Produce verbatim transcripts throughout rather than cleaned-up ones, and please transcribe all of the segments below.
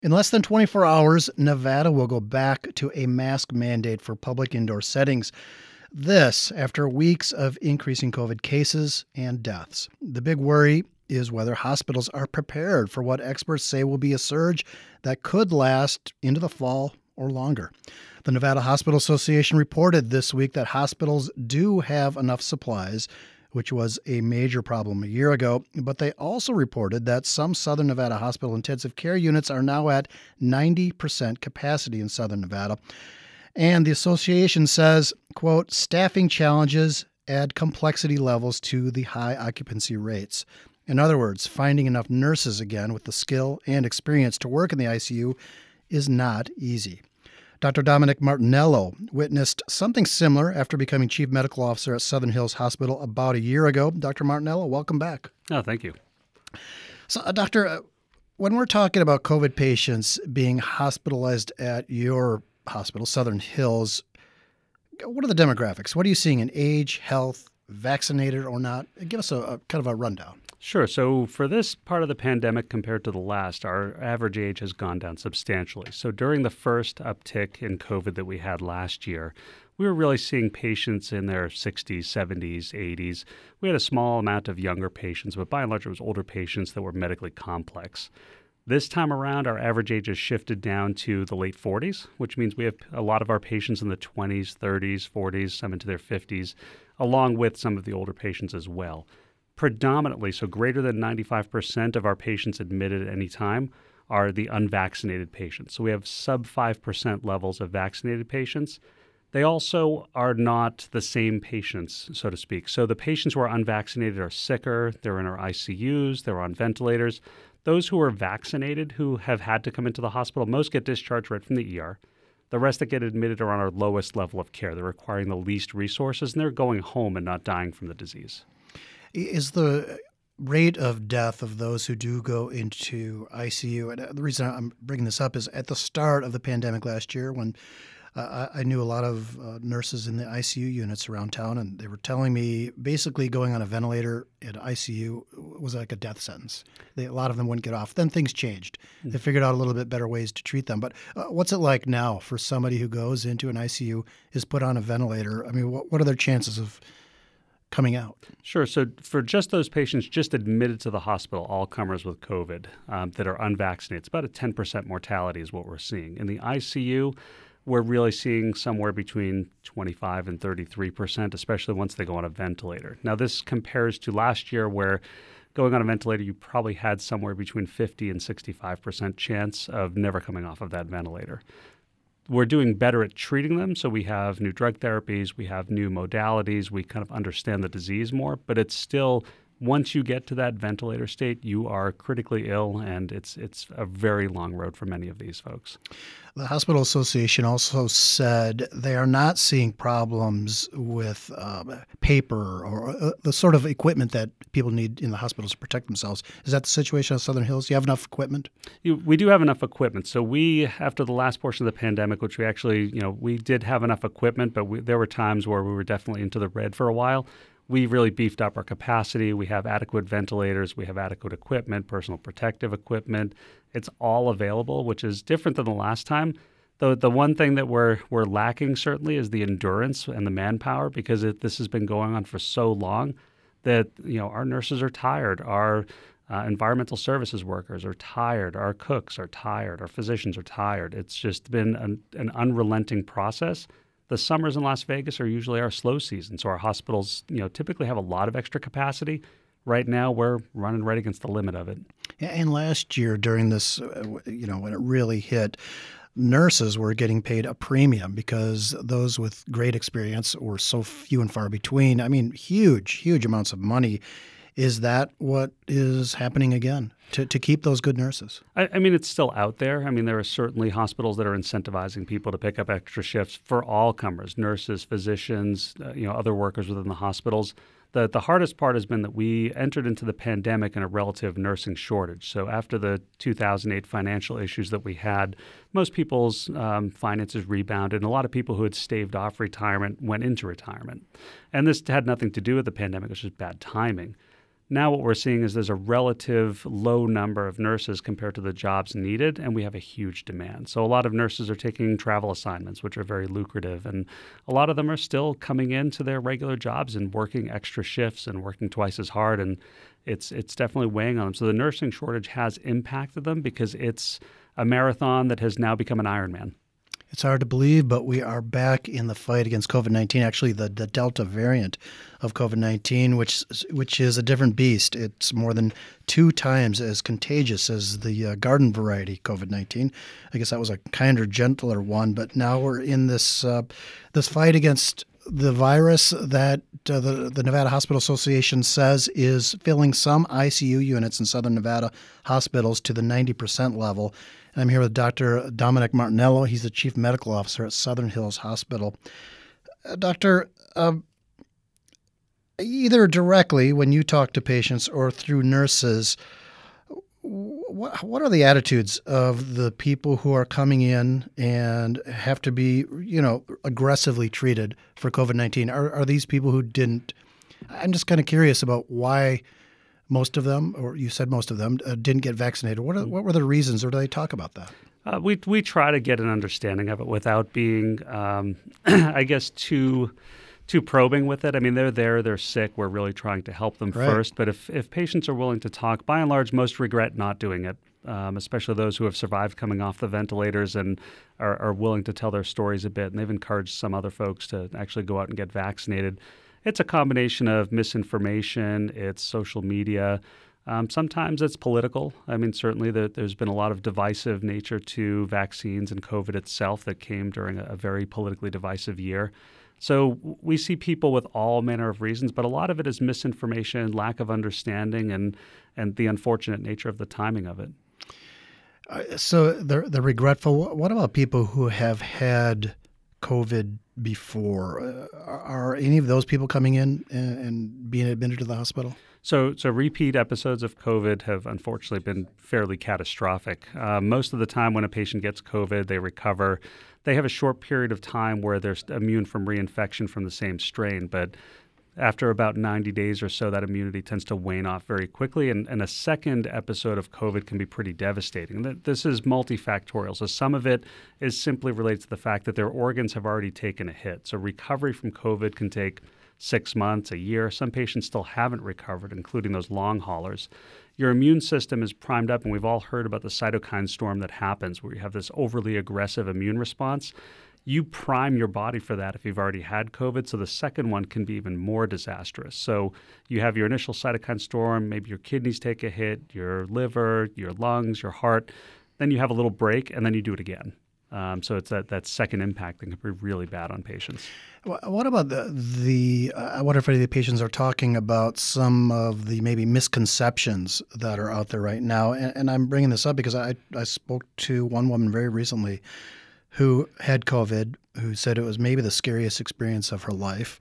In less than twenty-four hours, Nevada will go back to a mask mandate for public indoor settings. This after weeks of increasing COVID cases and deaths. The big worry is whether hospitals are prepared for what experts say will be a surge that could last into the fall or longer. The Nevada Hospital Association reported this week that hospitals do have enough supplies, which was a major problem a year ago, but they also reported that some Southern Nevada hospital intensive care units are now at ninety percent capacity in Southern Nevada. And the association says, quote, staffing challenges add complexity levels to the high occupancy rates. In other words, finding enough nurses again with the skill and experience to work in the I C U is not easy. Doctor Dominic Martinello witnessed something similar after becoming chief medical officer at Southern Hills Hospital about a year ago. Doctor Martinello, welcome back. Oh, thank you. So, uh, Doctor, uh, when we're talking about COVID patients being hospitalized at your hospital, Southern Hills, what are the demographics? What are you seeing in age, health, vaccinated or not? Give us a, a kind of a rundown. Sure. So for this part of the pandemic compared to the last, our average age has gone down substantially. So during the first uptick in COVID that we had last year, we were really seeing patients in their sixties, seventies, eighties. We had a small amount of younger patients, but by and large it was older patients that were medically complex. This time around, our average age has shifted down to the late forties, which means we have a lot of our patients in the twenties, thirties, forties, some into their fifties, along with some of the older patients as well. Predominantly, so greater than ninety-five percent of our patients admitted at any time are the unvaccinated patients. So we have sub five percent levels of vaccinated patients. They also are not the same patients, so to speak. So the patients who are unvaccinated are sicker, they're in our I C Us, they're on ventilators. Those who are vaccinated who have had to come into the hospital, most get discharged right from the E R. The rest that get admitted are on our lowest level of care. They're requiring the least resources, and they're going home and not dying from the disease. Is the rate of death of those who do go into I C U, and the reason I'm bringing this up is at the start of the pandemic last year when uh, I knew a lot of uh, nurses in the I C U units around town, and they were telling me basically going on a ventilator in I C U was like a death sentence. They, a lot of them wouldn't get off. Then things changed. Mm-hmm. They figured out a little bit better ways to treat them. But uh, what's it like now for somebody who goes into an I C U, is put on a ventilator? I mean, what, what are their chances of coming out? Sure. So for just those patients just admitted to the hospital, all comers with COVID um, that are unvaccinated, it's about a ten percent mortality is what we're seeing. In the I C U, we're really seeing somewhere between twenty-five and thirty-three percent, especially once they go on a ventilator. Now, this compares to last year where going on a ventilator, you probably had somewhere between fifty and sixty-five percent chance of never coming off of that ventilator. We're doing better at treating them, so we have new drug therapies, we have new modalities, we kind of understand the disease more, but it's still, once you get to that ventilator state, you are critically ill, and it's it's a very long road for many of these folks. The Hospital Association also said they are not seeing problems with uh, paper or uh, the sort of equipment that people need in the hospitals to protect themselves. Is that the situation at Southern Hills? Do you have enough equipment? You, we do have enough equipment. So we, after the last portion of the pandemic, which we actually, you know, we did have enough equipment, but we, there were times where we were definitely into the red for a while. We really beefed up our capacity. We have adequate ventilators. We have adequate equipment, personal protective equipment. It's all available, which is different than the last time. The the one thing that we're we're lacking certainly is the endurance and the manpower, because it, this has been going on for so long that, you know, our nurses are tired. Our uh, environmental services workers are tired. Our cooks are tired. Our physicians are tired. It's just been an, an unrelenting process. The summers in Las Vegas are usually our slow season, so our hospitals, you know, typically have a lot of extra capacity. Right now, we're running right against the limit of it. And last year, during this, uh, you know, when it really hit, nurses were getting paid a premium because those with great experience were so few and far between. I mean, huge, huge amounts of money. Is that what is happening again to, to keep those good nurses? I, I mean, it's still out there. I mean, there are certainly hospitals that are incentivizing people to pick up extra shifts for all comers, nurses, physicians, uh, you know, other workers within the hospitals. The, the hardest part has been that we entered into the pandemic in a relative nursing shortage. So after the two thousand eight financial issues that we had, most people's um, finances rebounded, and a lot of people who had staved off retirement went into retirement. And this had nothing to do with the pandemic. It was just bad timing. Now what we're seeing is there's a relative low number of nurses compared to the jobs needed, and we have a huge demand. So a lot of nurses are taking travel assignments, which are very lucrative, and a lot of them are still coming into their regular jobs and working extra shifts and working twice as hard, and it's it's definitely weighing on them. So the nursing shortage has impacted them because it's a marathon that has now become an Ironman. It's hard to believe, but we are back in the fight against COVID nineteen, actually the, the Delta variant of COVID nineteen, which which is a different beast. It's more than two times as contagious as the uh, garden variety COVID nineteen. I guess that was a kinder, gentler one, but now we're in this uh, this fight against the virus that uh, the, the Nevada Hospital Association says is filling some I C U units in Southern Nevada hospitals to the ninety percent level. I'm here with Doctor Dominic Martinello. He's the Chief Medical Officer at Southern Hills Hospital. Uh, doctor, uh, either directly when you talk to patients or through nurses, what, what are the attitudes of the people who are coming in and have to be, you know, aggressively treated for COVID nineteen? Are, are these people who didn't? I'm just kind of curious about why most of them, or you said most of them, uh, didn't get vaccinated. What are, what were the reasons, or do they talk about that? Uh, we we try to get an understanding of it without being, um, I guess, too too probing with it. I mean, they're there, they're sick. We're really trying to help them Right. first. But if if patients are willing to talk, by and large, most regret not doing it. Um, especially those who have survived coming off the ventilators and are, are willing to tell their stories a bit. And they've encouraged some other folks to actually go out and get vaccinated. It's a combination of misinformation, it's social media. Um, sometimes it's political. I mean, certainly the, there's been a lot of divisive nature to vaccines and COVID itself that came during a, a very politically divisive year. So we see people with all manner of reasons, but a lot of it is misinformation, lack of understanding, and and the unfortunate nature of the timing of it. Uh, so they're, they're regretful. What about people who have had COVID before? Uh, are any of those people coming in and, and being admitted to the hospital? So, so repeat episodes of COVID have unfortunately been fairly catastrophic. Uh, most of the time when a patient gets COVID, they recover. They have a short period of time where they're immune from reinfection from the same strain, but after about ninety days or so, that immunity tends to wane off very quickly, and, and a second episode of COVID can be pretty devastating. This is multifactorial. So some of it is simply related to the fact that their organs have already taken a hit. So recovery from COVID can take six months, a year. Some patients still haven't recovered, including those long haulers. Your immune system is primed up, and we've all heard about the cytokine storm that happens where you have this overly aggressive immune response. You prime your body for that if you've already had COVID, so the second one can be even more disastrous. So you have your initial cytokine storm, maybe your kidneys take a hit, your liver, your lungs, your heart. Then you have a little break, and then you do it again. Um, so it's that, that second impact that can be really bad on patients. What about the, the uh, I wonder if any of the patients are talking about some of the maybe misconceptions that are out there right now. And, and I'm bringing this up because I, I spoke to one woman very recently who had COVID, who said it was maybe the scariest experience of her life.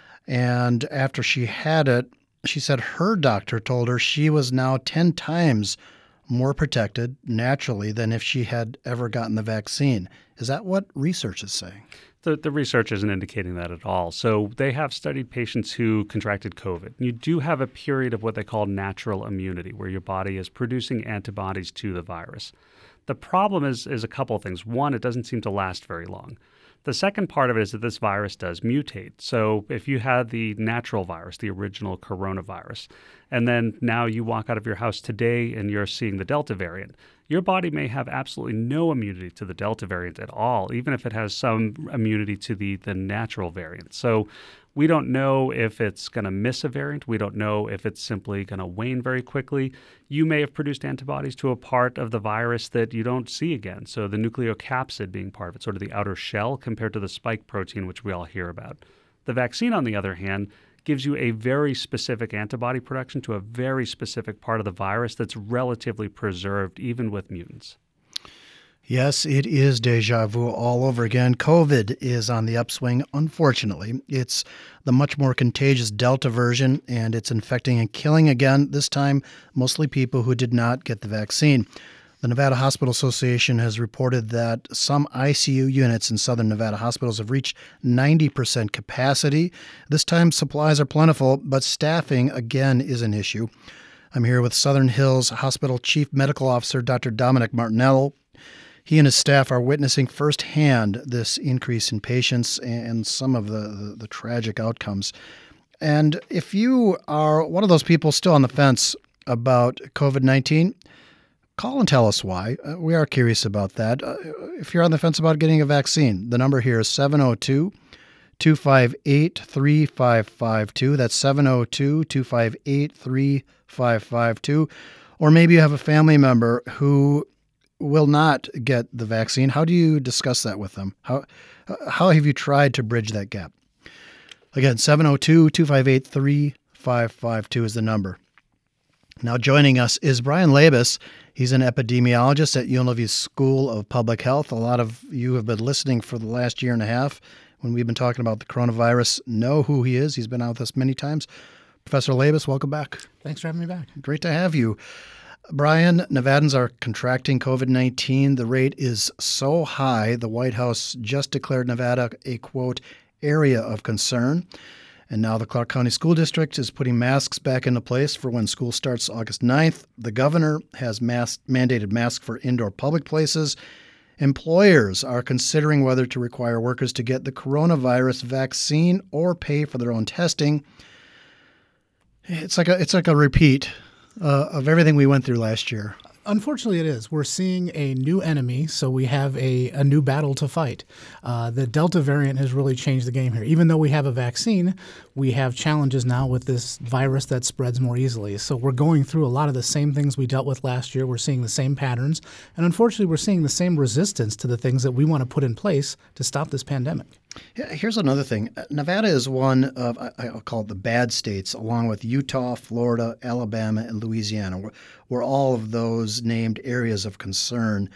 And after she had it, she said her doctor told her she was now ten times more protected naturally than if she had ever gotten the vaccine. Is that what research is saying? The, the research isn't indicating that at all. So they have studied patients who contracted COVID. You do have a period of what they call natural immunity, where your body is producing antibodies to the virus. The problem is, is a couple of things. One, it doesn't seem to last very long. The second part of it is that this virus does mutate. So if you had the natural virus, the original coronavirus, and then now you walk out of your house today and you're seeing the Delta variant, your body may have absolutely no immunity to the Delta variant at all, even if it has some immunity to the, the natural variant. So we don't know if it's going to miss a variant. We don't know if it's simply going to wane very quickly. You may have produced antibodies to a part of the virus that you don't see again. So the nucleocapsid being part of it, sort of the outer shell compared to the spike protein, which we all hear about. The vaccine, on the other hand, gives you a very specific antibody production to a very specific part of the virus that's relatively preserved, even with mutants. Yes, it is deja vu all over again. COVID is on the upswing, unfortunately. It's the much more contagious Delta version, and it's infecting and killing again, this time mostly people who did not get the vaccine. The Nevada Hospital Association has reported that some I C U units in southern Nevada hospitals have reached ninety percent capacity. This time, supplies are plentiful, but staffing, again, is an issue. I'm here with Southern Hills Hospital Chief Medical Officer Doctor Dominic Martinello. He and his staff are witnessing firsthand this increase in patients and some of the, the, the tragic outcomes. And if you are one of those people still on the fence about covid nineteen, call and tell us why. Uh, we are curious about that. Uh, if you're on the fence about getting a vaccine, the number here is seven oh two, two five eight, three five five two. That's seven oh two, two five eight, three five five two. Or maybe you have a family member who will not get the vaccine. How do you discuss that with them? How, how have you tried to bridge that gap? Again, seven oh two, two five eight, three five five two is the number. Now joining us is Brian Labus. He's an epidemiologist at U N L V School of Public Health. A lot of you have been listening for the last year and a half when we've been talking about the coronavirus, know who he is. He's been out with us many times. Professor Labus, welcome back. Thanks for having me back. Great to have you. Brian, Nevadans are contracting covid nineteen. The rate is so high, the White House just declared Nevada a, quote, area of concern. And now the Clark County School District is putting masks back into place for when school starts August ninth. The governor has mask, mandated masks for indoor public places. Employers are considering whether to require workers to get the coronavirus vaccine or pay for their own testing. It's like a it's like a repeat uh, of everything we went through last year. Unfortunately, it is. We're seeing a new enemy, so we have a, a new battle to fight. Uh, the Delta variant has really changed the game here. Even though we have a vaccine, we have challenges now with this virus that spreads more easily. So we're going through a lot of the same things we dealt with last year. We're seeing the same patterns. And unfortunately, we're seeing the same resistance to the things that we want to put in place to stop this pandemic. Yeah, here's another thing. Nevada is one of, I'll call it the bad states, along with Utah, Florida, Alabama, and Louisiana. We're, we're all of those named areas of concern.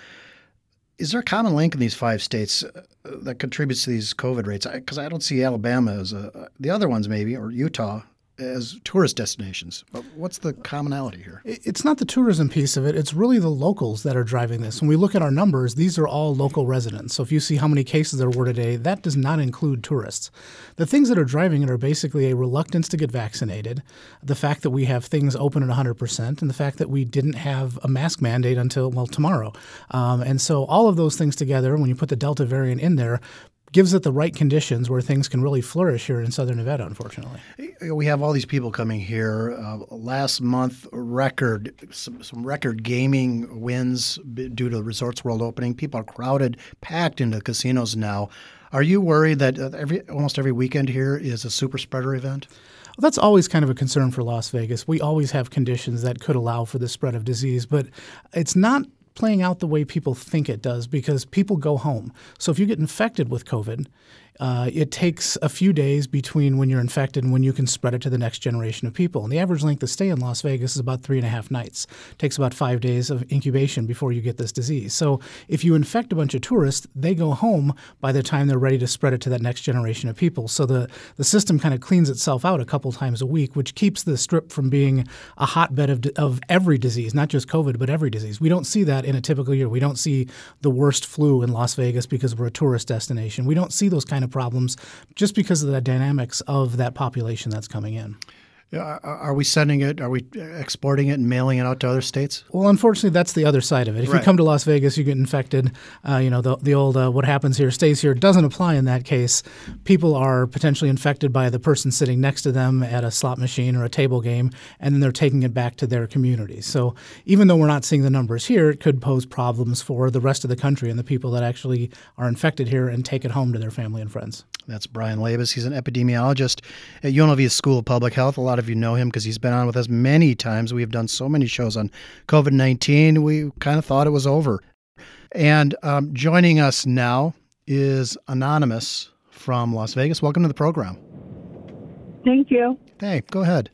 Is there a common link in these five states that contributes to these COVID rates? Because I, I don't see Alabama as a, the other ones maybe, or Utah, as tourist destinations. But what's the commonality here? It's not the tourism piece of it. It's really the locals that are driving this. When we look at our numbers, these are all local residents. So if you see how many cases there were today, that does not include tourists. The things that are driving it are basically a reluctance to get vaccinated, the fact that we have things open at one hundred percent, and the fact that we didn't have a mask mandate until, well, tomorrow. Um, and so all of those things together, when you put the Delta variant in there, gives it the right conditions where things can really flourish here in southern Nevada, unfortunately. We have all these people coming here. Uh, last month, record some, some record gaming wins due to Resorts World opening. People are crowded, packed into casinos now. Are you worried that every almost every weekend here is a super spreader event? Well, that's always kind of a concern for Las Vegas. We always have conditions that could allow for the spread of disease, but it's not playing out the way people think it does because people go home. So if you get infected with COVID, uh, it takes a few days between when you're infected and when you can spread it to the next generation of people. And the average length of stay in Las Vegas is about three and a half nights. It takes about five days of incubation before you get this disease. So if you infect a bunch of tourists, they go home by the time they're ready to spread it to that next generation of people. So the, the system kind of cleans itself out a couple times a week, which keeps the Strip from being a hotbed of, of every disease, not just COVID, but every disease. We don't see that in a typical year. We don't see the worst flu in Las Vegas because we're a tourist destination. We don't see those kind of problems just because of the dynamics of that population that's coming in. Yeah, are we sending it? Are we exporting it and mailing it out to other states? Well, unfortunately, that's the other side of it. If right. you come to Las Vegas, you get infected. Uh, you know, the, the old uh, what happens here stays here doesn't apply in that case. People are potentially infected by the person sitting next to them at a slot machine or a table game, and then they're taking it back to their community. So even though we're not seeing the numbers here, it could pose problems for the rest of the country and the people that actually are infected here and take it home to their family and friends. That's Brian Labus. He's an epidemiologist at U N L V School of Public Health. A lot of you know him because he's been on with us many times. We have done so many shows on COVID nineteen. We kind of thought it was over. And um, joining us now is Anonymous from Las Vegas. Welcome to the program. Thank you. Hey, go ahead.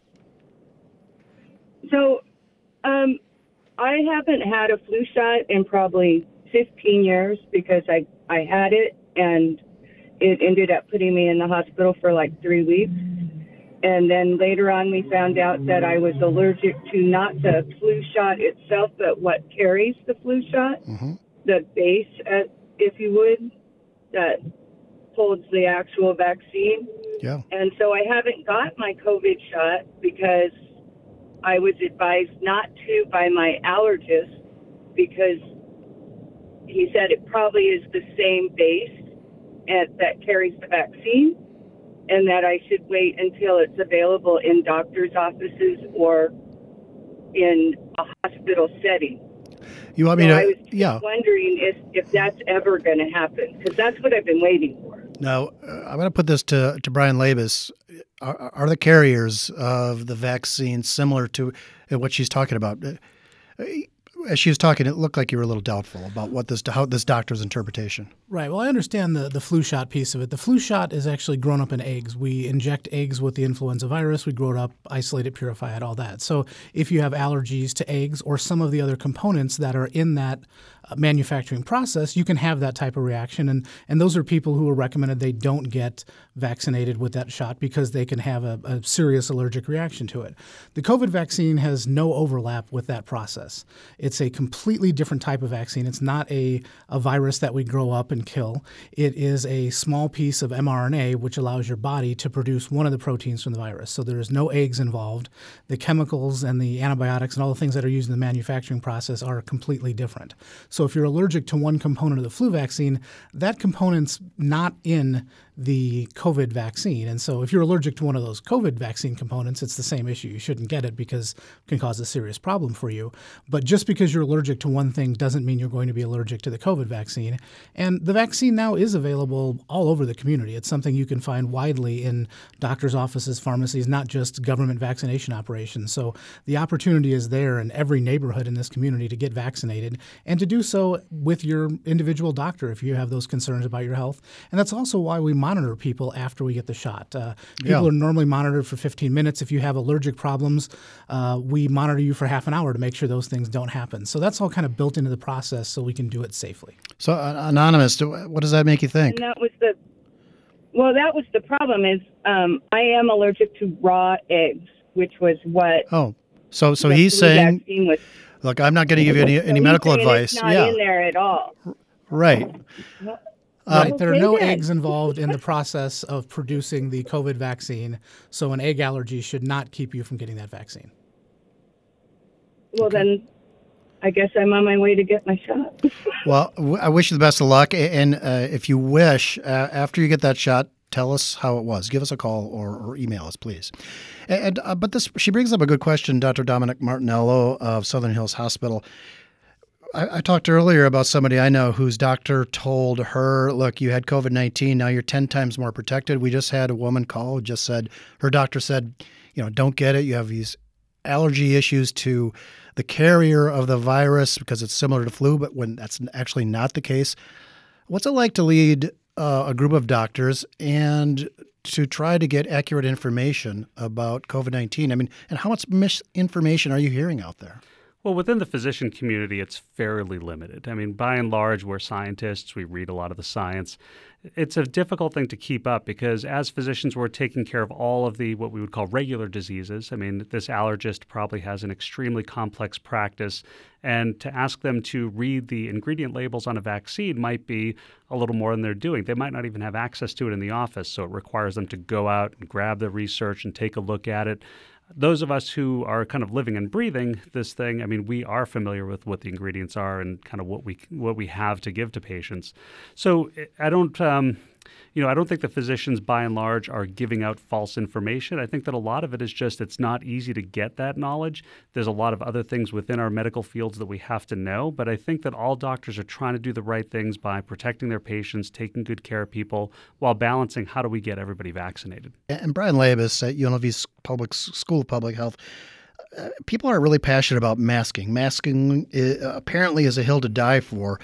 So um, I haven't had a flu shot in probably fifteen years because I, I had it and it ended up putting me in the hospital for like three weeks. And then later on, we found out that I was allergic to not the flu shot itself, but what carries the flu shot, Mm-hmm. the base, uh, if you would, that holds the actual vaccine. Yeah. And so I haven't got my COVID shot because I was advised not to by my allergist because he said it probably is the same base and, that carries the vaccine, and that I should wait until it's available in doctor's offices or in a hospital setting. You want So me I to? was Yeah. wondering if, if that's ever going to happen, because that's what I've been waiting for. Now, uh, I'm going to put this to, to Brian Labus. Are, are the carriers of the vaccine similar to uh, what she's talking about? Uh, As she was talking, it looked like you were a little doubtful about what this how this doctor's interpretation. Right. Well, I understand the, the flu shot piece of it. The flu shot is actually grown up in eggs. We inject eggs with the influenza virus. We grow it up, isolate it, purify it, all that. So if you have allergies to eggs or some of the other components that are in that uh, manufacturing process, you can have that type of reaction. And, and those are people who are recommended they don't get vaccinated with that shot because they can have a, a serious allergic reaction to it. The COVID vaccine has no overlap with that process. It's a completely different type of vaccine. It's not a, a virus that we grow up and kill. It is a small piece of mRNA which allows your body to produce one of the proteins from the virus. So there is no eggs involved. The chemicals and the antibiotics and all the things that are used in the manufacturing process are completely different. So if you're allergic to one component of the flu vaccine, that component's not in the COVID vaccine. And so if you're allergic to one of those COVID vaccine components, it's the same issue. You shouldn't get it because it can cause a serious problem for you. But just because you're allergic to one thing doesn't mean you're going to be allergic to the COVID vaccine. And the vaccine now is available all over the community. It's something you can find widely in doctors' offices, pharmacies, not just government vaccination operations. So the opportunity is there in every neighborhood in this community to get vaccinated and to do so with your individual doctor if you have those concerns about your health. And that's also why we monitor people after we get the shot. Uh, people Yeah. are normally monitored for fifteen minutes. If you have allergic problems, uh, we monitor you for half an hour to make sure those things don't happen. So that's all kind of built into the process so we can do it safely. So, uh, Anonymous, do- what does that make you think? And that was the, well, that was the problem is um, I am allergic to raw eggs, which was what Oh, so so the he's flu saying, vaccine was. look, I'm not going to give you any, So any he's medical saying advice. It's not Yeah, in there at all. right. Right. There are Okay, no then. eggs involved in the process of producing the COVID vaccine, so an egg allergy should not keep you from getting that vaccine. Well, then I guess I'm on my way to get my shot. Well, w- I wish you the best of luck. A- And uh, if you wish, uh, after you get that shot, tell us how it was. Give us a call or, or email us, please. And uh, but this she brings up a good question, Doctor Dominic Martinello of Southern Hills Hospital. I, I talked earlier about somebody I know whose doctor told her, look, you had COVID nineteen. Now you're ten times more protected. We just had a woman call who just said, her doctor said, you know, don't get it. You have these allergy issues to the carrier of the virus because it's similar to flu, but when that's actually not the case. What's it like to lead uh, a group of doctors and to try to get accurate information about COVID nineteen? I mean, and how much misinformation are you hearing out there? Well, within the physician community, it's fairly limited. I mean, by and large, we're scientists. We read a lot of the science. It's a difficult thing to keep up because as physicians, we're taking care of all of the what we would call regular diseases. I mean, this allergist probably has an extremely complex practice, and to ask them to read the ingredient labels on a vaccine might be a little more than they're doing. They might not even have access to it in the office, so it requires them to go out and grab the research and take a look at it. Those of us who are kind of living and breathing this thing, I mean, we are familiar with what the ingredients are and kind of what we what we have to give to patients. So I don't, um, you know, I don't think the physicians, by and large, are giving out false information. I think that a lot of it is just it's not easy to get that knowledge. There's a lot of other things within our medical fields that we have to know. But I think that all doctors are trying to do the right things by protecting their patients, taking good care of people, while balancing how do we get everybody vaccinated. And Brian Labus at U N L V's Public School of Public Health, uh, people are really passionate about masking. Masking is, uh, apparently is a hill to die for.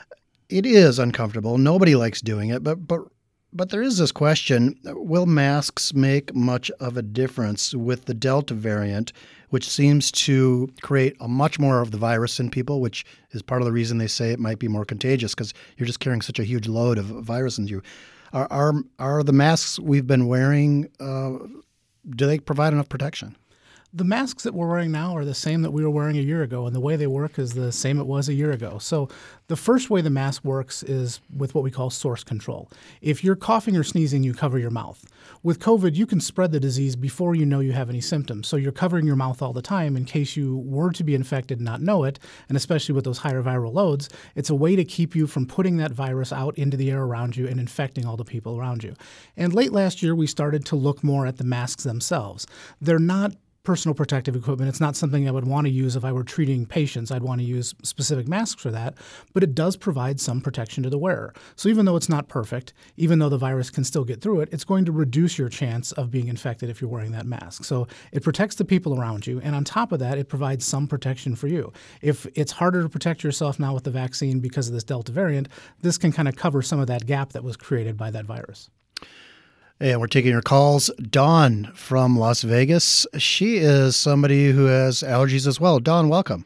It is uncomfortable. Nobody likes doing it, but but but there is this question: will masks make much of a difference with the Delta variant, which seems to create a much more of the virus in people, which is part of the reason they say it might be more contagious because you're just carrying such a huge load of virus in you. Are are, are the masks we've been wearing uh, do they provide enough protection? The masks that we're wearing now are the same that we were wearing a year ago, and the way they work is the same it was a year ago. So the first way the mask works is with what we call source control. If you're coughing or sneezing, you cover your mouth. With COVID, you can spread the disease before you know you have any symptoms. So you're covering your mouth all the time in case you were to be infected and not know it, and especially with those higher viral loads, it's a way to keep you from putting that virus out into the air around you and infecting all the people around you. And late last year, we started to look more at the masks themselves. They're not personal protective equipment. It's not something I would want to use if I were treating patients. I'd want to use specific masks for that, but it does provide some protection to the wearer. So even though it's not perfect, even though the virus can still get through it, it's going to reduce your chance of being infected if you're wearing that mask. So it protects the people around you, and on top of that, it provides some protection for you. If it's harder to protect yourself now with the vaccine because of this Delta variant, this can kind of cover some of that gap that was created by that virus. And we're taking your calls. Dawn from Las Vegas. She is somebody who has allergies as well. Dawn, welcome.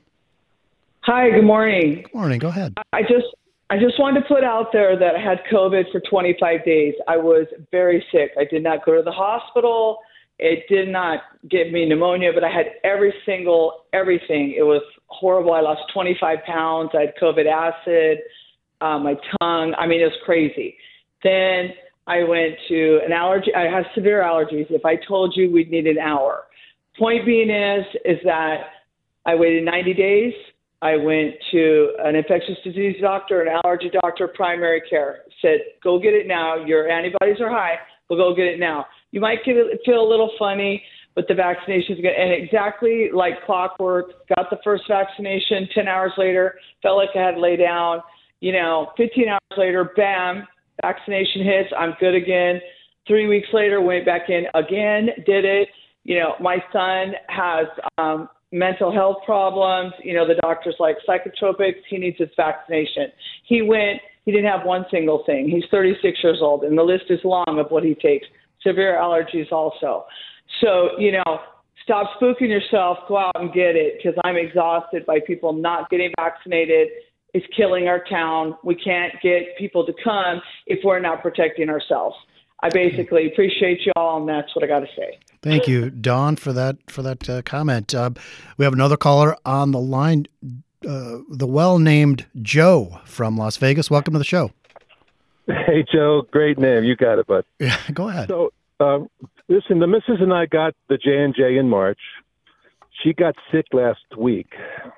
Hi, good morning. Good morning. Go ahead. I just I just wanted to put out there that I had COVID for twenty-five days. I was very sick. I did not go to the hospital. It did not give me pneumonia, but I had every single, everything. It was horrible. I lost twenty-five pounds. I had COVID acid, uh, my tongue. I mean, it was crazy. Then I went to an allergy. I have severe allergies. If I told you, we'd need an hour. Point being is, is that I waited ninety days. I went to an infectious disease doctor, an allergy doctor, primary care. Said, go get it now. Your antibodies are high. We'll go get it now. You might get it, feel a little funny, but the vaccination is good. And exactly like clockwork, got the first vaccination. ten hours later, felt like I had to lay down. You know, fifteen hours later, bam, vaccination hits, I'm good again. Three weeks later, went back in again, did it. You know, my son has um, mental health problems. You know, the doctor's like psychotropics. He needs his vaccination. He went, he didn't have one single thing. He's thirty-six years old, and the list is long of what he takes. Severe allergies also. So, you know, stop spooking yourself. Go out and get it, because I'm exhausted by people not getting vaccinated. It's killing our town. We can't get people to come if we're not protecting ourselves. I basically appreciate you all, and that's what I got to say. Thank you, Dawn, for that for that uh, comment. Uh, we have another caller on the line, uh, the well-named Joe from Las Vegas. Welcome to the show. Hey, Joe. Great name. You got it, bud. Yeah, go ahead. So, um, listen, the missus and I got the J and J in March. She got sick last week.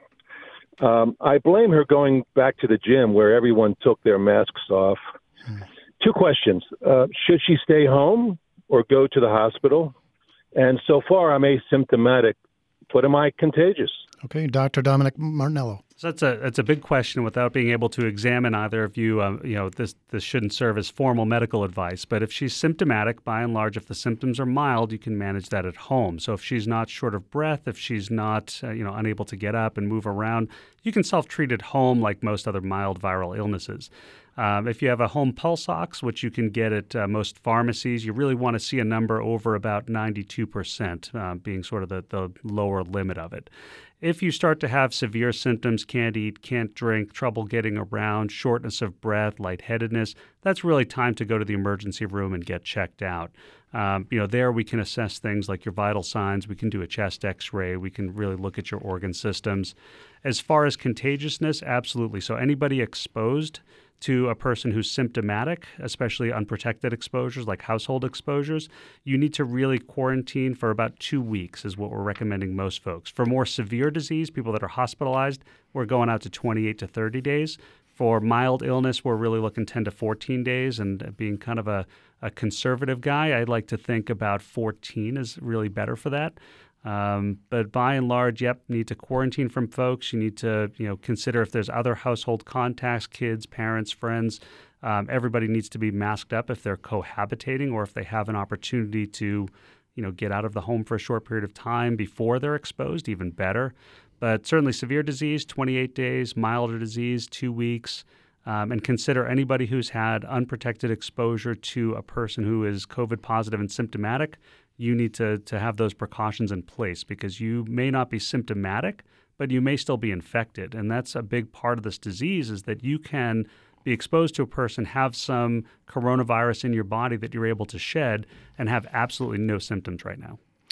Um, I blame her going back to the gym where everyone took their masks off. Hmm. Two questions. Uh, should she stay home or go to the hospital? And so far, I'm asymptomatic, but am I contagious? Okay, Doctor Dominic Martinello. So that's a that's a big question. Without being able to examine either of you, um, you know, this this shouldn't serve as formal medical advice. But if she's symptomatic, by and large, if the symptoms are mild, you can manage that at home. So if she's not short of breath, if she's not uh, you know unable to get up and move around, you can self-treat at home like most other mild viral illnesses. Um, if you have a home pulse ox, which you can get at uh, most pharmacies, you really want to see a number over about ninety-two percent, uh, being sort of the, the lower limit of it. If you start to have severe symptoms, can't eat, can't drink, trouble getting around, shortness of breath, lightheadedness, that's really time to go to the emergency room and get checked out. Um, you know, there we can assess things like your vital signs. We can do a chest x-ray. We can really look at your organ systems. As far as contagiousness, absolutely. So anybody exposed to a person who's symptomatic, especially unprotected exposures like household exposures, you need to really quarantine for about two weeks is what we're recommending most folks. For more severe disease, people that are hospitalized, we're going out to twenty-eight to thirty days. For mild illness, we're really looking ten to fourteen days, and being kind of a, a conservative guy, I'd like to think about fourteen is really better for that. Um, but by and large, yep, need to quarantine from folks. You need to, you know, consider if there's other household contacts, kids, parents, friends. Um, everybody needs to be masked up if they're cohabitating or if they have an opportunity to, you know, get out of the home for a short period of time before they're exposed, even better. But certainly severe disease, twenty-eight days, milder disease, two weeks. Um, and consider anybody who's had unprotected exposure to a person who is COVID positive and symptomatic. You need to, to have those precautions in place because you may not be symptomatic, but you may still be infected. And that's a big part of this disease is that you can be exposed to a person, have some coronavirus in your body that you're able to shed, and have absolutely no symptoms right now.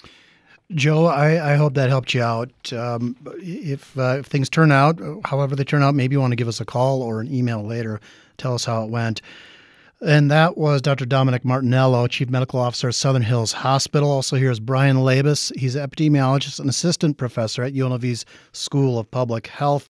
Joe, I, I hope that helped you out. Um, if, uh, if things turn out, however they turn out, maybe you want to give us a call or an email later. Tell us how it went. And that was Doctor Dominic Martinello, Chief Medical Officer at Southern Hills Hospital. Also here is Brian Labus. He's an epidemiologist and assistant professor at U N L V's School of Public Health.